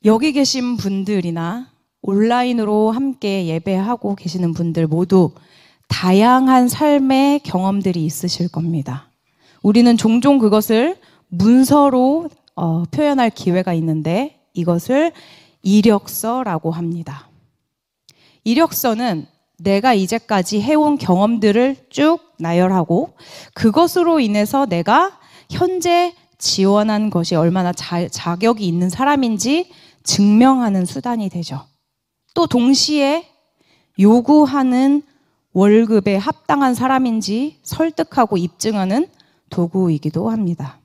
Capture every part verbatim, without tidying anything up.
여기 계신 분들이나 온라인으로 함께 예배하고 계시는 분들 모두 다양한 삶의 경험들이 있으실 겁니다. 우리는 종종 그것을 문서로 어, 표현할 기회가 있는데 이것을 이력서라고 합니다. 이력서는 내가 이제까지 해온 경험들을 쭉 나열하고 그것으로 인해서 내가 현재 지원한 것이 얼마나 자, 자격이 있는 사람인지 증명하는 수단이 되죠. 또 동시에 요구하는 월급에 합당한 사람인지 설득하고 입증하는 도구이기도 합니다.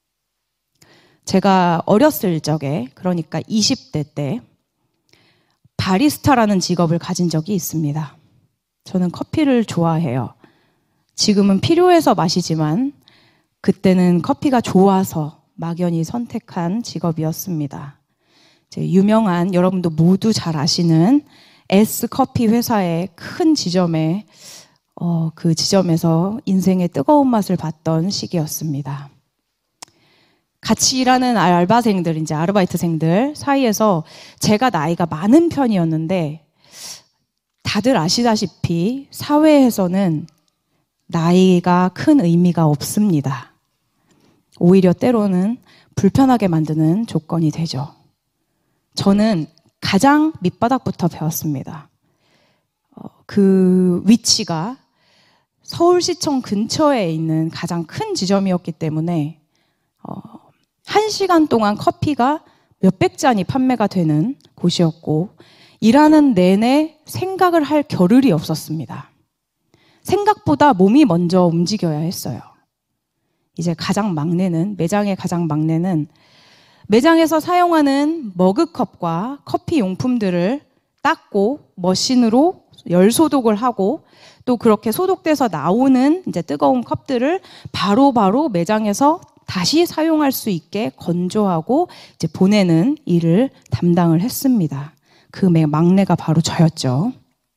제가 어렸을 적에, 그러니까 이십 대 때 바리스타라는 직업을 가진 적이 있습니다. 저는 커피를 좋아해요. 지금은 필요해서 마시지만 그때는 커피가 좋아서 막연히 선택한 직업이었습니다. 이제 유명한, 여러분도 모두 잘 아시는 S커피 회사의 큰 지점에 어, 그 지점에서 인생의 뜨거운 맛을 봤던 시기였습니다. 같이 일하는 알바생들, 이제 아르바이트생들 사이에서 제가 나이가 많은 편이었는데 다들 아시다시피 사회에서는 나이가 큰 의미가 없습니다. 오히려 때로는 불편하게 만드는 조건이 되죠. 저는 가장 밑바닥부터 배웠습니다. 어, 그 위치가 서울시청 근처에 있는 가장 큰 지점이었기 때문에 어, 한 시간 동안 커피가 몇백 잔이 판매가 되는 곳이었고 일하는 내내 생각을 할 겨를이 없었습니다. 생각보다 몸이 먼저 움직여야 했어요. 이제 가장 막내는, 매장의 가장 막내는 매장에서 사용하는 머그컵과 커피 용품들을 닦고 머신으로 열 소독을 하고 또 그렇게 소독돼서 나오는 이제 뜨거운 컵들을 바로바로 바로 매장에서 다시 사용할 수 있게 건조하고 이제 보내는 일을 담당을 했습니다. 그 막내가 바로 저였죠.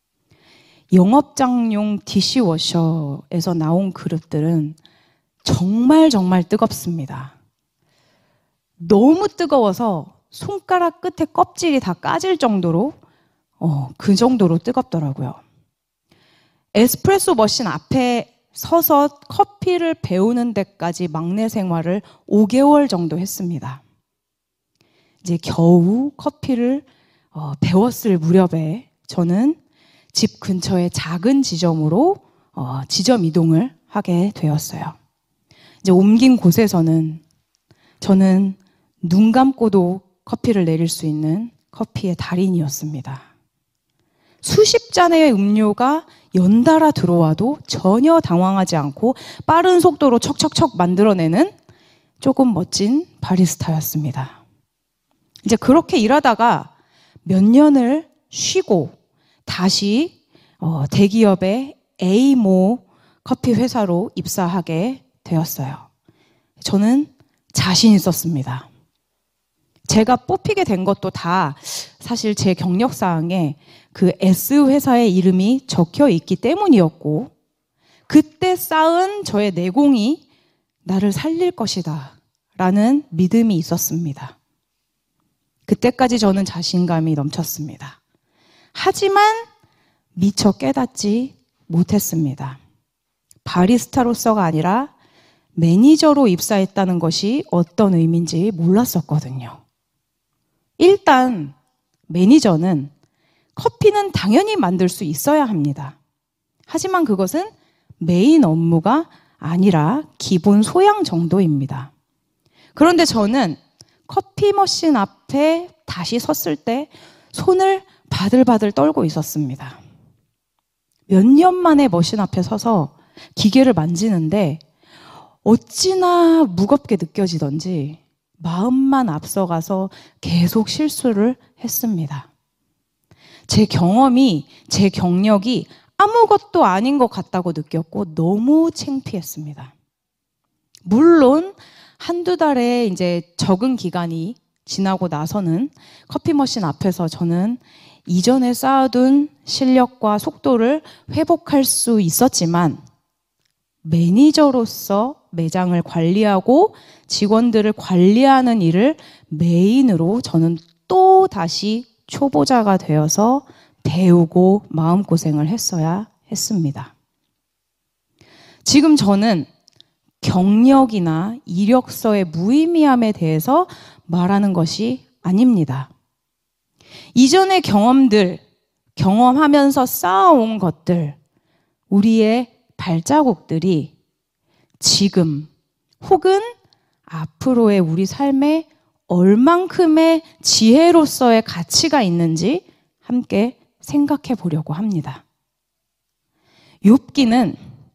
영업장용 디시워셔에서 나온 그릇들은 정말 정말 뜨겁습니다. 너무 뜨거워서 손가락 끝에 껍질이 다 까질 정도로 어, 그 정도로 뜨겁더라고요. 에스프레소 머신 앞에 서서 커피를 배우는 데까지 막내 생활을 오 개월 정도 했습니다. 이제 겨우 커피를 어, 배웠을 무렵에 저는 집 근처의 작은 지점으로 어, 지점 이동을 하게 되었어요. 이제 옮긴 곳에서는 저는 눈 감고도 커피를 내릴 수 있는 커피의 달인이었습니다. 수십 잔의 음료가 연달아 들어와도 전혀 당황하지 않고 빠른 속도로 척척척 만들어내는 조금 멋진 바리스타였습니다. 이제 그렇게 일하다가 몇 년을 쉬고 다시 어, 대기업의 A모 커피 회사로 입사하게 되었어요. 저는 자신 있었습니다. 제가 뽑히게 된 것도 다 사실 제 경력사항에 그 S 회사의 이름이 적혀 있기 때문이었고 그때 쌓은 저의 내공이 나를 살릴 것이다 라는 믿음이 있었습니다. 그때까지 저는 자신감이 넘쳤습니다. 하지만 미처 깨닫지 못했습니다. 바리스타로서가 아니라 매니저로 입사했다는 것이 어떤 의미인지 몰랐었거든요. 일단 매니저는 커피는 당연히 만들 수 있어야 합니다. 하지만 그것은 메인 업무가 아니라 기본 소양 정도입니다. 그런데 저는 커피 머신 앞에 다시 섰을 때 손을 바들바들 떨고 있었습니다. 몇 년 만에 머신 앞에 서서 기계를 만지는데 어찌나 무겁게 느껴지던지 마음만 앞서가서 계속 실수를 했습니다. 제 경험이, 제 경력이 아무것도 아닌 것 같다고 느꼈고 너무 창피했습니다. 물론 한두 달의 이제 적응 기간이 지나고 나서는 커피 머신 앞에서 저는 이전에 쌓아둔 실력과 속도를 회복할 수 있었지만 매니저로서 매장을 관리하고 직원들을 관리하는 일을 메인으로 저는 또 다시 초보자가 되어서 배우고 마음고생을 했어야 했습니다. 지금 저는 경력이나 이력서의 무의미함에 대해서 말하는 것이 아닙니다. 이전의 경험들, 경험하면서 쌓아온 것들, 우리의 발자국들이 지금 혹은 앞으로의 우리 삶에 얼만큼의 지혜로서의 가치가 있는지 함께 생각해 보려고 합니다. 욥기는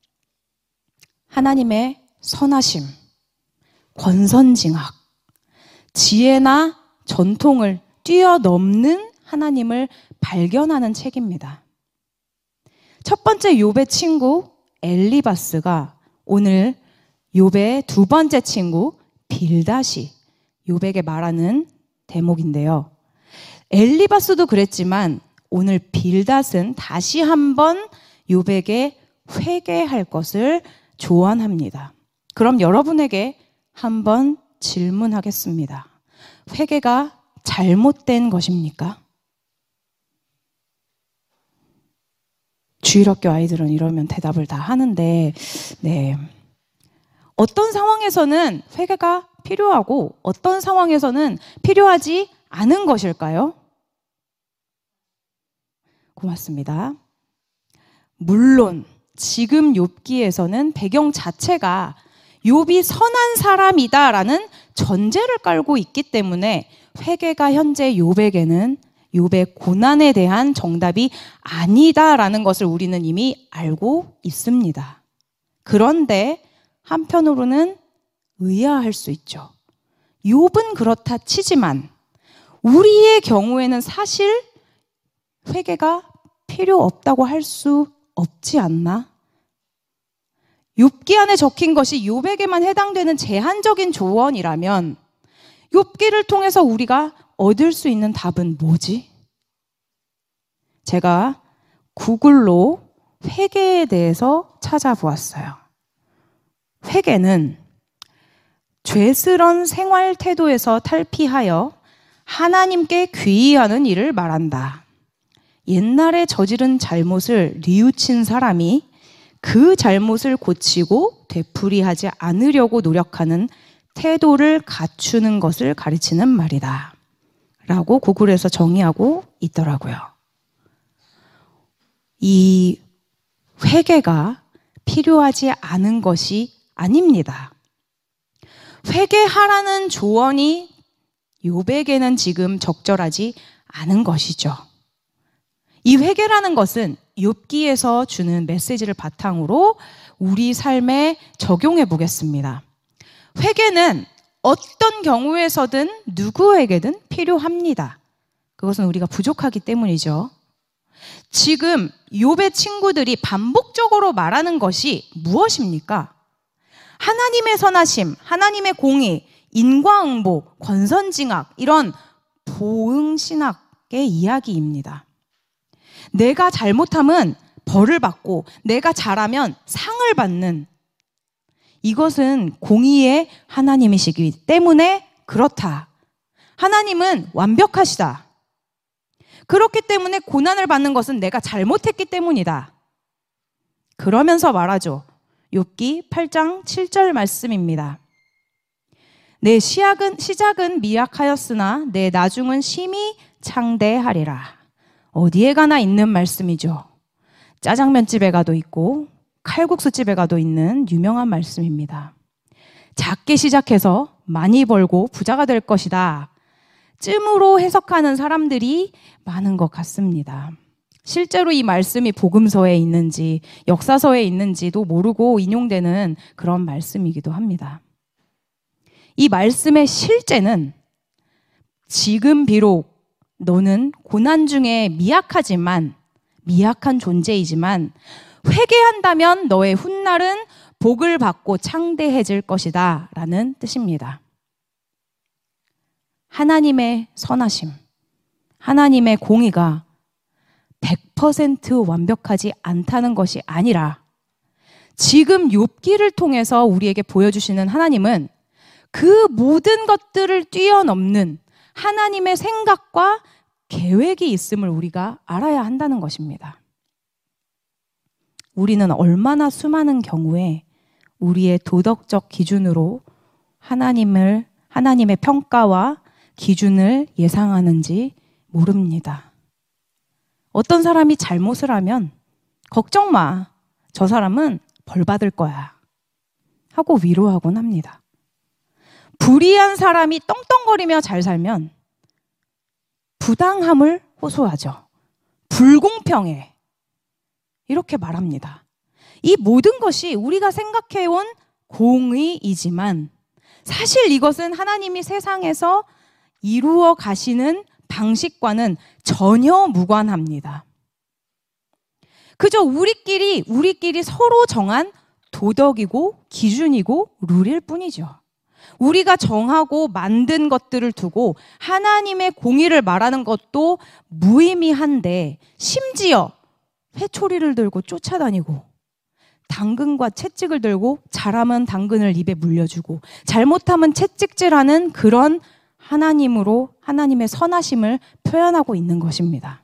하나님의 선하심, 권선징악, 지혜나 전통을 뛰어넘는 하나님을 발견하는 책입니다. 첫 번째 욥의 친구 엘리바스가 오늘 욥의 두 번째 친구 빌닷이 욥에게 말하는 대목인데요. 엘리바스도 그랬지만 오늘 빌닷은 다시 한번 욥에게 회개할 것을 조언합니다. 그럼 여러분에게 한번 질문하겠습니다. 회개가 잘못된 것입니까? 주일학교 아이들은 이러면 대답을 다 하는데, 네. 어떤 상황에서는 회개가 필요하고 어떤 상황에서는 필요하지 않은 것일까요? 고맙습니다. 물론 지금 욥기에서는 배경 자체가 욥이 선한 사람이다라는 전제를 깔고 있기 때문에 회개가 현재 욥에게는 욥의 고난에 대한 정답이 아니다라는 것을 우리는 이미 알고 있습니다. 그런데 한편으로는 의아할 수 있죠. 욥은 그렇다 치지만 우리의 경우에는 사실 회개가 필요 없다고 할 수 없지 않나? 욥기 안에 적힌 것이 욥에게만 해당되는 제한적인 조언이라면 욥기를 통해서 우리가 얻을 수 있는 답은 뭐지? 제가 구글로 회개에 대해서 찾아보았어요. 회개는 죄스런 생활 태도에서 탈피하여 하나님께 귀의하는 일을 말한다. 옛날에 저지른 잘못을 뉘우친 사람이 그 잘못을 고치고 되풀이하지 않으려고 노력하는 태도를 갖추는 것을 가르치는 말이다. 라고 구글에서 정의하고 있더라고요. 이 회개가 필요하지 않은 것이 아닙니다. 회개하라는 조언이 욥에게는 지금 적절하지 않은 것이죠. 이 회개라는 것은 욥기에서 주는 메시지를 바탕으로 우리 삶에 적용해 보겠습니다. 회개는 어떤 경우에서든 누구에게든 필요합니다. 그것은 우리가 부족하기 때문이죠. 지금 욥의 친구들이 반복적으로 말하는 것이 무엇입니까? 하나님의 선하심, 하나님의 공의, 인과응보, 권선징악 이런 보응신학의 이야기입니다. 내가 잘못하면 벌을 받고 내가 잘하면 상을 받는, 이것은 공의의 하나님이시기 때문에 그렇다. 하나님은 완벽하시다. 그렇기 때문에 고난을 받는 것은 내가 잘못했기 때문이다. 그러면서 말하죠. 욥기 팔 장 칠 절 말씀입니다. 내 시작은, 시작은 미약하였으나 내 나중은 심히 창대하리라. 어디에 가나 있는 말씀이죠. 짜장면집에 가도 있고 칼국수집에 가도 있는 유명한 말씀입니다. 작게 시작해서 많이 벌고 부자가 될 것이다. 쯤으로 해석하는 사람들이 많은 것 같습니다. 실제로 이 말씀이 복음서에 있는지 역사서에 있는지도 모르고 인용되는 그런 말씀이기도 합니다. 이 말씀의 실제는 지금 비록 너는 고난 중에 미약하지만 미약한 존재이지만 회개한다면 너의 훗날은 복을 받고 창대해질 것이다 라는 뜻입니다. 하나님의 선하심, 하나님의 공의가 백 퍼센트 완벽하지 않다는 것이 아니라 지금 욥기를 통해서 우리에게 보여주시는 하나님은 그 모든 것들을 뛰어넘는 하나님의 생각과 계획이 있음을 우리가 알아야 한다는 것입니다. 우리는 얼마나 수많은 경우에 우리의 도덕적 기준으로 하나님을, 하나님의 평가와 기준을 예상하는지 모릅니다. 어떤 사람이 잘못을 하면 걱정 마, 저 사람은 벌 받을 거야 하고 위로하곤 합니다. 불의한 사람이 떵떵거리며 잘 살면 부당함을 호소하죠. 불공평해, 이렇게 말합니다. 이 모든 것이 우리가 생각해온 공의이지만 사실 이것은 하나님이 세상에서 이루어 가시는 방식과는 전혀 무관합니다. 그저 우리끼리 우리끼리 서로 정한 도덕이고 기준이고 룰일 뿐이죠. 우리가 정하고 만든 것들을 두고 하나님의 공의를 말하는 것도 무의미한데, 심지어 회초리를 들고 쫓아다니고 당근과 채찍을 들고 잘하면 당근을 입에 물려주고 잘못하면 채찍질하는 그런 하나님으로 하나님의 선하심을 표현하고 있는 것입니다.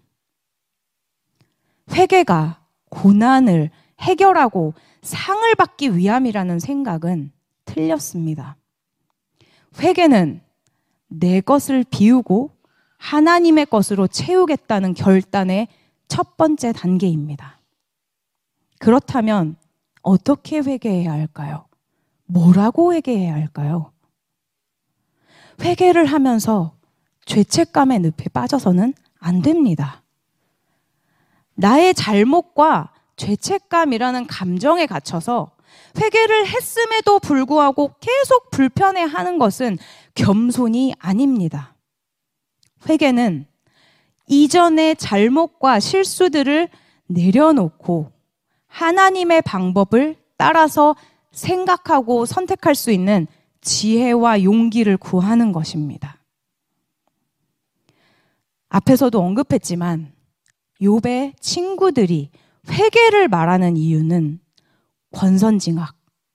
회개가 고난을 해결하고 상을 받기 위함이라는 생각은 틀렸습니다. 회개는 내 것을 비우고 하나님의 것으로 채우겠다는 결단의 첫 번째 단계입니다. 그렇다면 어떻게 회개해야 할까요? 뭐라고 회개해야 할까요? 회개를 하면서 죄책감의 늪에 빠져서는 안 됩니다. 나의 잘못과 죄책감이라는 감정에 갇혀서 회개를 했음에도 불구하고 계속 불편해하는 것은 겸손이 아닙니다. 회개는 이전의 잘못과 실수들을 내려놓고 하나님의 방법을 따라서 생각하고 선택할 수 있는 지혜와 용기를 구하는 것입니다. 앞에서도 언급했지만 욥의 친구들이 회개를 말하는 이유는 권선징악,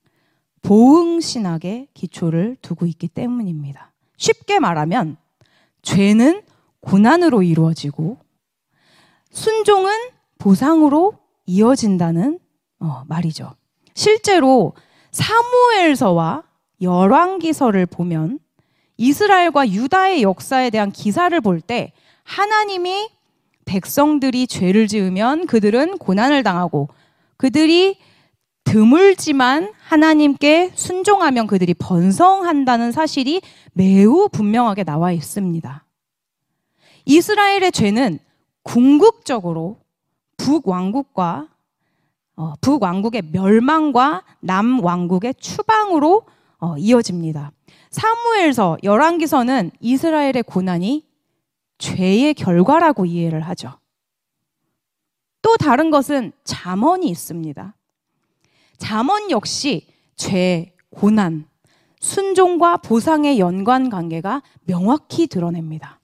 보응신학의 기초를 두고 있기 때문입니다. 쉽게 말하면 죄는 고난으로 이루어지고 순종은 보상으로 이어진다는 어, 말이죠. 실제로 사무엘서와 열왕기서를 보면 이스라엘과 유다의 역사에 대한 기사를 볼 때 하나님이 백성들이 죄를 지으면 그들은 고난을 당하고 그들이 드물지만 하나님께 순종하면 그들이 번성한다는 사실이 매우 분명하게 나와 있습니다. 이스라엘의 죄는 궁극적으로 북왕국과 어, 북왕국의 멸망과 남왕국의 추방으로 어, 이어집니다. 사무엘서, 열왕기서는 이스라엘의 고난이 죄의 결과라고 이해를 하죠. 또 다른 것은 잠언이 있습니다. 잠언 역시 죄, 고난, 순종과 보상의 연관관계가 명확히 드러냅니다.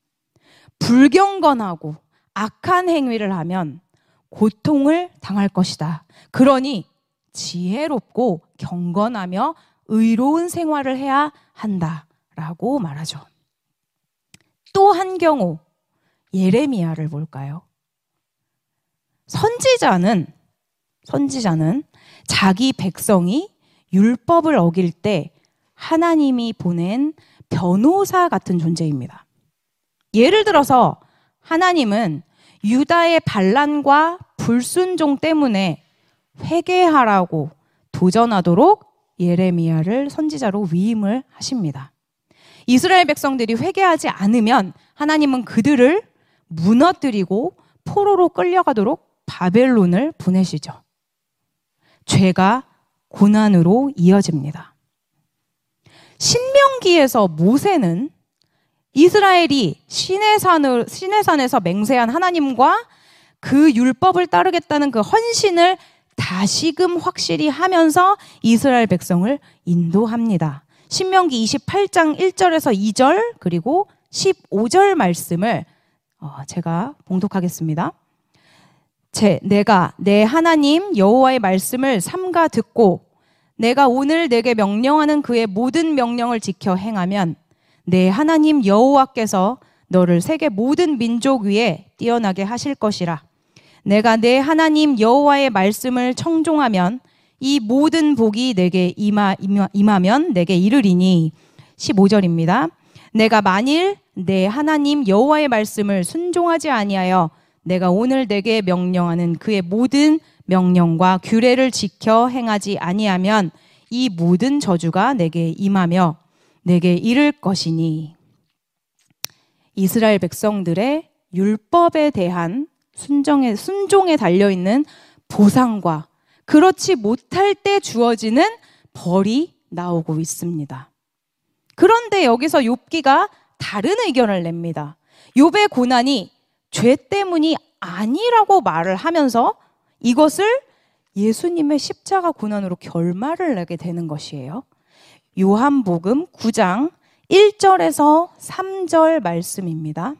불경건하고 악한 행위를 하면 고통을 당할 것이다. 그러니 지혜롭고 경건하며 의로운 생활을 해야 한다라고 말하죠. 또 한 경우 예레미야를 볼까요? 선지자는 선지자는 자기 백성이 율법을 어길 때 하나님이 보낸 변호사 같은 존재입니다. 예를 들어서 하나님은 유다의 반란과 불순종 때문에 회개하라고 도전하도록 예레미야를 선지자로 위임을 하십니다. 이스라엘 백성들이 회개하지 않으면 하나님은 그들을 무너뜨리고 포로로 끌려가도록 바벨론을 보내시죠. 죄가 고난으로 이어집니다. 신명기에서 모세는 이스라엘이 시내산을, 시내산에서 맹세한 하나님과 그 율법을 따르겠다는 그 헌신을 다시금 확실히 하면서 이스라엘 백성을 인도합니다. 신명기 이십팔 장 일 절에서 이 절 그리고 십오 절 말씀을 제가 봉독하겠습니다. 제, 내가 내 하나님 여호와의 말씀을 삼가 듣고 내가 오늘 내게 명령하는 그의 모든 명령을 지켜 행하면 내 하나님 여호와께서 너를 세계 모든 민족 위에 뛰어나게 하실 것이라. 내가 내 하나님 여호와의 말씀을 청종하면 이 모든 복이 내게 임하, 임하, 임하면 내게 이르리니. 십오 절입니다. 내가 만일 내 하나님 여호와의 말씀을 순종하지 아니하여 내가 오늘 내게 명령하는 그의 모든 명령과 규례를 지켜 행하지 아니하면 이 모든 저주가 내게 임하며 내게 이를 것이니. 이스라엘 백성들의 율법에 대한 순종에, 순종에 달려있는 보상과 그렇지 못할 때 주어지는 벌이 나오고 있습니다. 그런데 여기서 욥기가 다른 의견을 냅니다. 욥의 고난이 죄 때문이 아니라고 말을 하면서 이것을 예수님의 십자가 고난으로 결말을 내게 되는 것이에요. 요한복음 구 장 일 절에서 삼 절 말씀입니다.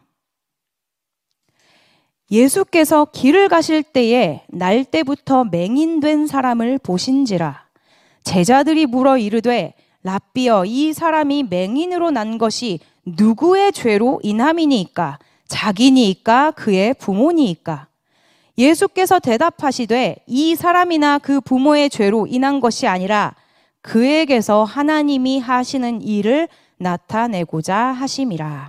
예수께서 길을 가실 때에 날 때부터 맹인된 사람을 보신지라. 제자들이 물어 이르되 랍비여, 이 사람이 맹인으로 난 것이 누구의 죄로 인함이니이까? 자기니이까 그의 부모니이까? 예수께서 대답하시되 이 사람이나 그 부모의 죄로 인한 것이 아니라 그에게서 하나님이 하시는 일을 나타내고자 하심이라.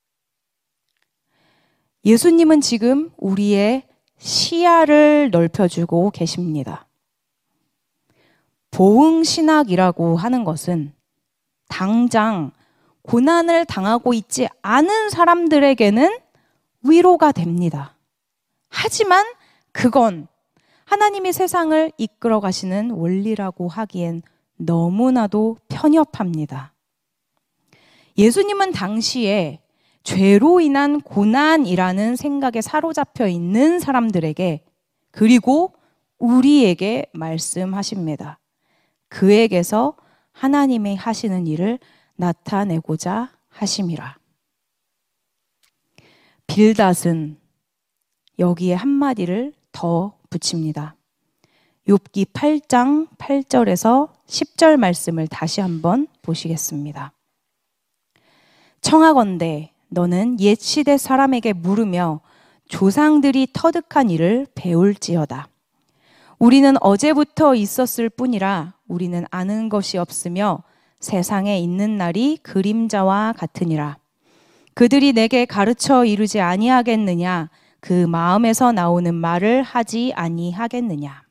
예수님은 지금 우리의 시야를 넓혀주고 계십니다. 보응신학이라고 하는 것은 당장 고난을 당하고 있지 않은 사람들에게는 위로가 됩니다. 하지만 그건 하나님이 세상을 이끌어 가시는 원리라고 하기엔 너무나도 편협합니다. 예수님은 당시에 죄로 인한 고난이라는 생각에 사로잡혀 있는 사람들에게, 그리고 우리에게 말씀하십니다. 그에게서 하나님이 하시는 일을 나타내고자 하심이라. 빌닷은 여기에 한마디를 더 붙입니다. 욥기 팔 장 팔 절에서 십 절 말씀을 다시 한번 보시겠습니다. 청하건대 너는 옛 시대 사람에게 물으며 조상들이 터득한 일을 배울지어다. 우리는 어제부터 있었을 뿐이라 우리는 아는 것이 없으며 세상에 있는 날이 그림자와 같으니라. 그들이 내게 가르쳐 이루지 아니하겠느냐? 그 마음에서 나오는 말을 하지 아니하겠느냐?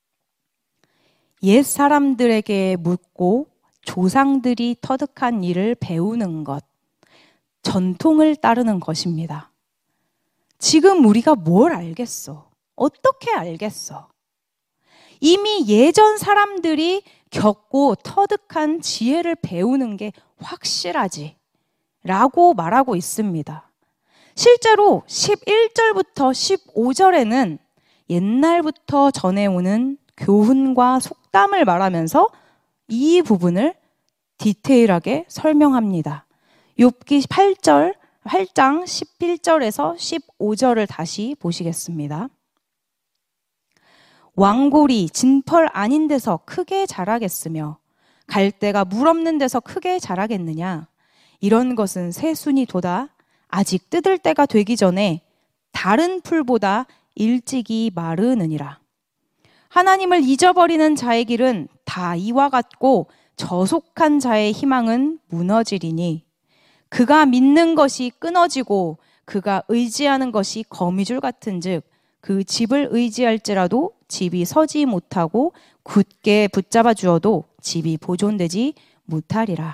옛 사람들에게 묻고 조상들이 터득한 일을 배우는 것, 전통을 따르는 것입니다. 지금 우리가 뭘 알겠어? 어떻게 알겠어? 이미 예전 사람들이 겪고 터득한 지혜를 배우는 게 확실하지 라고 말하고 있습니다. 실제로 십일 절부터 십오 절에는 옛날부터 전해오는 교훈과 속담을 말하면서 이 부분을 디테일하게 설명합니다. 욥기 팔 절, 팔 장 십일 절에서 십오 절을 다시 보시겠습니다. 왕골이 진펄 아닌 데서 크게 자라겠으며 갈대가 물 없는 데서 크게 자라겠느냐? 이런 것은 새순이 돋아 아직 뜯을 때가 되기 전에 다른 풀보다 일찍이 마르느니라. 하나님을 잊어버리는 자의 길은 다 이와 같고 저속한 자의 희망은 무너지리니 그가 믿는 것이 끊어지고 그가 의지하는 것이 거미줄 같은즉 그 집을 의지할지라도 집이 서지 못하고 굳게 붙잡아 주어도 집이 보존되지 못하리라.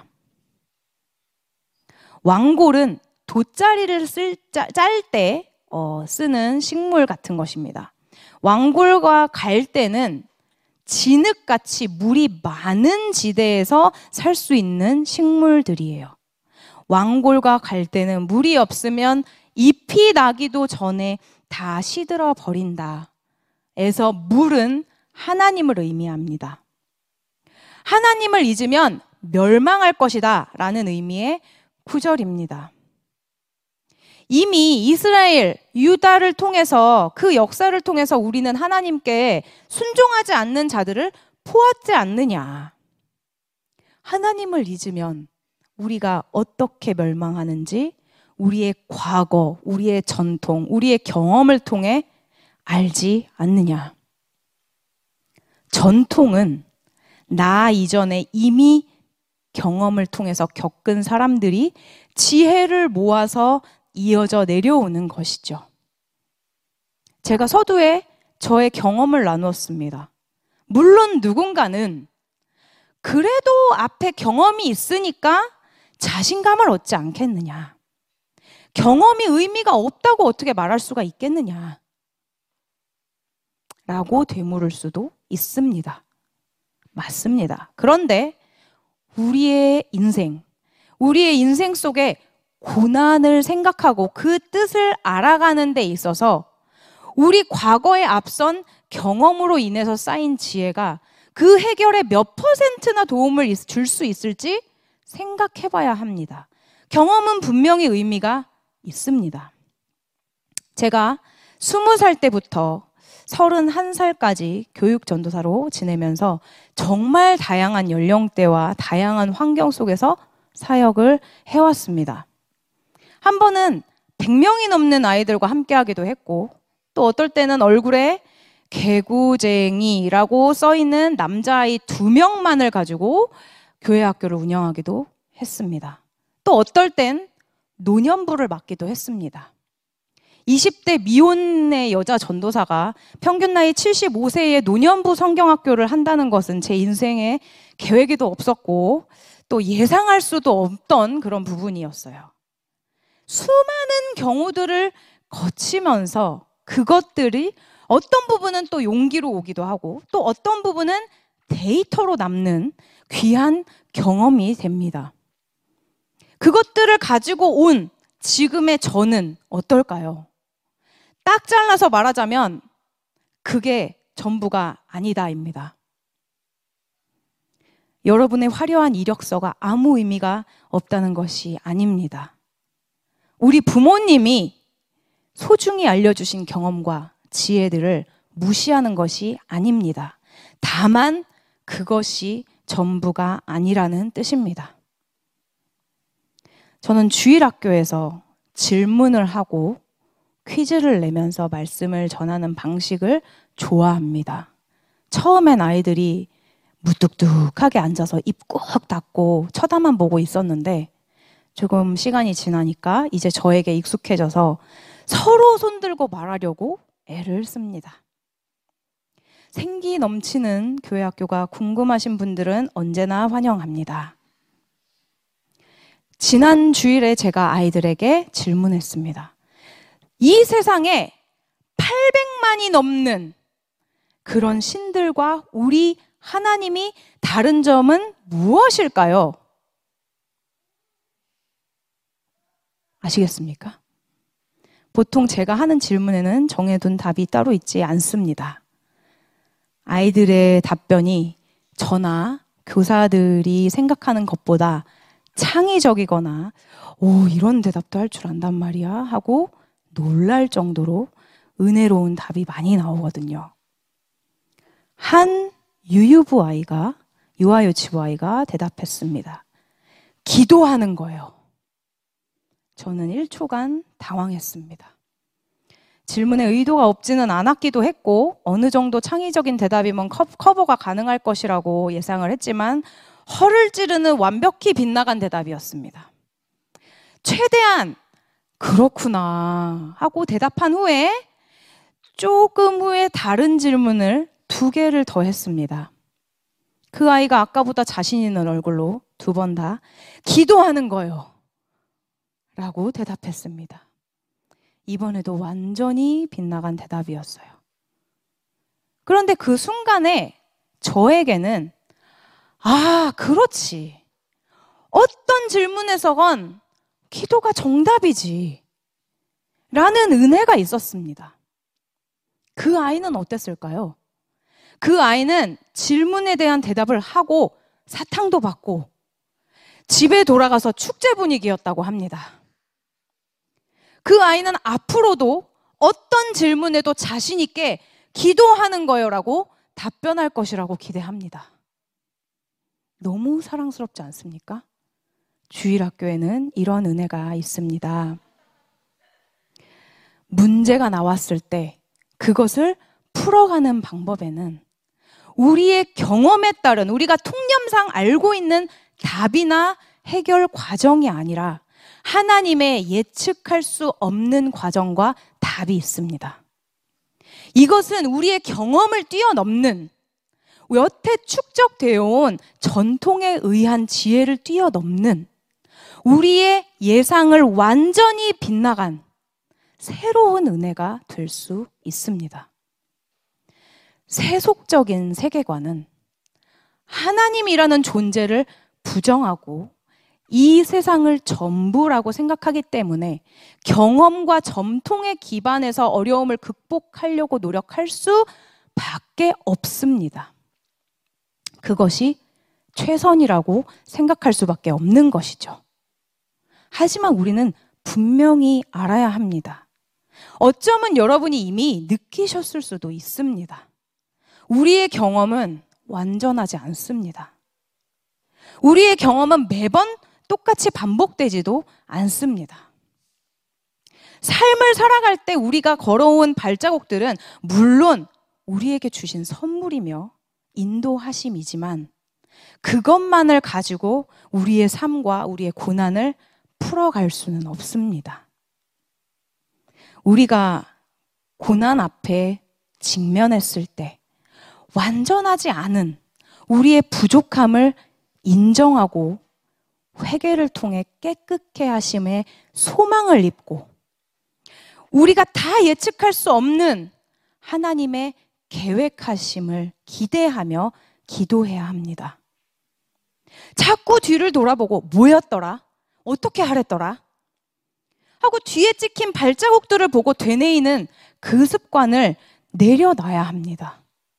왕골은 돗자리를 짤 때 어, 쓰는 식물 같은 것입니다. 왕골과 갈대는 진흙같이 물이 많은 지대에서 살 수 있는 식물들이에요. 왕골과 갈대는 물이 없으면 잎이 나기도 전에 다 시들어 버린다. 에서 물은 하나님을 의미합니다. 하나님을 잊으면 멸망할 것이다 라는 의미의 구절입니다. 이미 이스라엘, 유다를 통해서 그 역사를 통해서 우리는 하나님께 순종하지 않는 자들을 보았지 않느냐. 하나님을 잊으면 우리가 어떻게 멸망하는지 우리의 과거, 우리의 전통, 우리의 경험을 통해 알지 않느냐. 전통은 나 이전에 이미 경험을 통해서 겪은 사람들이 지혜를 모아서 이어져 내려오는 것이죠. 제가 서두에 저의 경험을 나누었습니다. 물론 누군가는 그래도 앞에 경험이 있으니까 자신감을 얻지 않겠느냐. 경험이 의미가 없다고 어떻게 말할 수가 있겠느냐. 라고 되물을 수도 있습니다. 맞습니다. 그런데 우리의 인생, 우리의 인생 속에 고난을 생각하고 그 뜻을 알아가는 데 있어서 우리 과거에 앞선 경험으로 인해서 쌓인 지혜가 그 해결에 몇 퍼센트나 도움을 줄 수 있을지 생각해 봐야 합니다. 경험은 분명히 의미가 있습니다. 제가 스무 살 때부터 서른한 살까지 교육 전도사로 지내면서 정말 다양한 연령대와 다양한 환경 속에서 사역을 해왔습니다. 한 번은 백 명이 넘는 아이들과 함께 하기도 했고, 또 어떨 때는 얼굴에 개구쟁이라고 써있는 남자아이 두 명만을 가지고 교회 학교를 운영하기도 했습니다. 또 어떨 땐 노년부를 맡기도 했습니다. 이십 대 미혼의 여자 전도사가 평균 나이 칠십오 세의 노년부 성경학교를 한다는 것은 제 인생에 계획에도 없었고 또 예상할 수도 없던 그런 부분이었어요. 수많은 경우들을 거치면서 그것들이 어떤 부분은 또 용기로 오기도 하고 또 어떤 부분은 데이터로 남는 귀한 경험이 됩니다. 그것들을 가지고 온 지금의 저는 어떨까요? 딱 잘라서 말하자면 그게 전부가 아니다입니다. 여러분의 화려한 이력서가 아무 의미가 없다는 것이 아닙니다. 우리 부모님이 소중히 알려주신 경험과 지혜들을 무시하는 것이 아닙니다. 다만 그것이 전부가 아니라는 뜻입니다. 저는 주일학교에서 질문을 하고 퀴즈를 내면서 말씀을 전하는 방식을 좋아합니다. 처음엔 아이들이 무뚝뚝하게 앉아서 입 꾹 닫고 쳐다만 보고 있었는데 조금 시간이 지나니까 이제 저에게 익숙해져서 서로 손들고 말하려고 애를 씁니다. 생기 넘치는 교회 학교가 궁금하신 분들은 언제나 환영합니다. 지난 주일에 제가 아이들에게 질문했습니다. 이 세상에 팔백만이 넘는 그런 신들과 우리 하나님이 다른 점은 무엇일까요? 아시겠습니까? 보통 제가 하는 질문에는 정해둔 답이 따로 있지 않습니다. 아이들의 답변이 저나 교사들이 생각하는 것보다 창의적이거나 오, 이런 대답도 할 줄 안단 말이야 하고 놀랄 정도로 은혜로운 답이 많이 나오거든요. 한 유유부 아이가, 유아유치부 아이가 대답했습니다. 기도하는 거예요. 저는 일 초간 당황했습니다. 질문에 의도가 없지는 않았기도 했고 어느 정도 창의적인 대답이면 커버가 가능할 것이라고 예상을 했지만 허를 찌르는 완벽히 빗나간 대답이었습니다. 최대한 그렇구나 하고 대답한 후에 조금 후에 다른 질문을 두 개를 더 했습니다. 그 아이가 아까보다 자신 있는 얼굴로 두 번 다 기도하는 거예요 라고 대답했습니다. 이번에도 완전히 빗나간 대답이었어요. 그런데 그 순간에 저에게는 아, 그렇지. 어떤 질문에서건 기도가 정답이지 라는 은혜가 있었습니다. 그 아이는 어땠을까요? 그 아이는 질문에 대한 대답을 하고 사탕도 받고 집에 돌아가서 축제 분위기였다고 합니다. 그 아이는 앞으로도 어떤 질문에도 자신 있게 기도하는 거요라고 답변할 것이라고 기대합니다. 너무 사랑스럽지 않습니까? 주일학교에는 이런 은혜가 있습니다. 문제가 나왔을 때 그것을 풀어가는 방법에는 우리의 경험에 따른, 우리가 통념상 알고 있는 답이나 해결 과정이 아니라 하나님의 예측할 수 없는 과정과 답이 있습니다. 이것은 우리의 경험을 뛰어넘는, 여태 축적되어 온 전통에 의한 지혜를 뛰어넘는, 우리의 예상을 완전히 빗나간 새로운 은혜가 될 수 있습니다. 세속적인 세계관은 하나님이라는 존재를 부정하고 이 세상을 전부라고 생각하기 때문에 경험과 전통에 기반해서 어려움을 극복하려고 노력할 수밖에 없습니다. 그것이 최선이라고 생각할 수밖에 없는 것이죠. 하지만 우리는 분명히 알아야 합니다. 어쩌면 여러분이 이미 느끼셨을 수도 있습니다. 우리의 경험은 완전하지 않습니다. 우리의 경험은 매번 똑같이 반복되지도 않습니다. 삶을 살아갈 때 우리가 걸어온 발자국들은 물론 우리에게 주신 선물이며 인도하심이지만 그것만을 가지고 우리의 삶과 우리의 고난을 풀어갈 수는 없습니다. 우리가 고난 앞에 직면했을 때 완전하지 않은 우리의 부족함을 인정하고 회개를 통해 깨끗게 하심의 소망을 입고 우리가 다 예측할 수 없는 하나님의 계획하심을 기대하며 기도해야 합니다. 자꾸 뒤를 돌아보고 뭐였더라? 어떻게 하랬더라? 하고 뒤에 찍힌 발자국들을 보고 되뇌이는 그 습관을 내려놔야 합니다.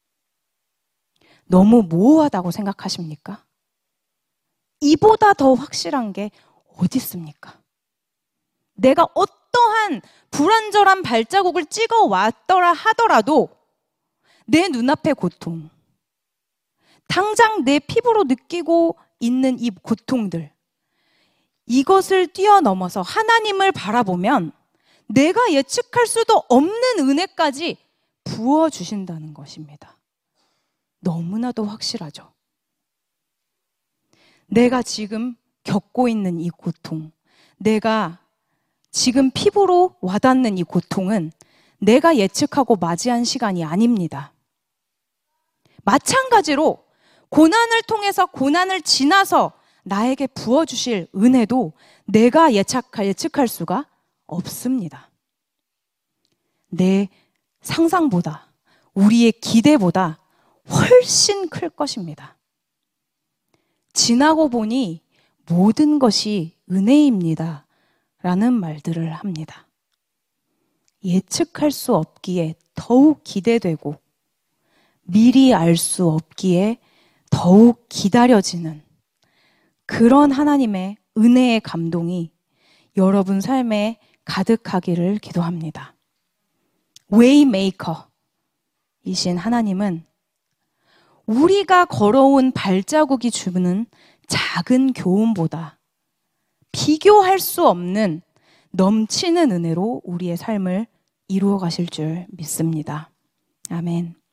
너무 모호하다고 생각하십니까? 이보다 더 확실한 게 어디 있습니까? 내가 어떠한 불완전한 발자국을 찍어 왔더라 하더라도 내 눈앞의 고통, 당장 내 피부로 느끼고 있는 이 고통들, 이것을 뛰어넘어서 하나님을 바라보면 내가 예측할 수도 없는 은혜까지 부어주신다는 것입니다. 너무나도 확실하죠. 내가 지금 겪고 있는 이 고통, 내가 지금 피부로 와닿는 이 고통은 내가 예측하고 맞이한 시간이 아닙니다. 마찬가지로 고난을 통해서 고난을 지나서 나에게 부어주실 은혜도 내가 예측할, 예측할 수가 없습니다. 내 상상보다, 우리의 기대보다 훨씬 클 것입니다. 지나고 보니 모든 것이 은혜입니다 라는 말들을 합니다. 예측할 수 없기에 더욱 기대되고 미리 알 수 없기에 더욱 기다려지는 그런 하나님의 은혜의 감동이 여러분 삶에 가득하기를 기도합니다. 웨이메이커이신 하나님은 우리가 걸어온 발자국이 주는 작은 교훈보다 비교할 수 없는 넘치는 은혜로 우리의 삶을 이루어 가실 줄 믿습니다. 아멘.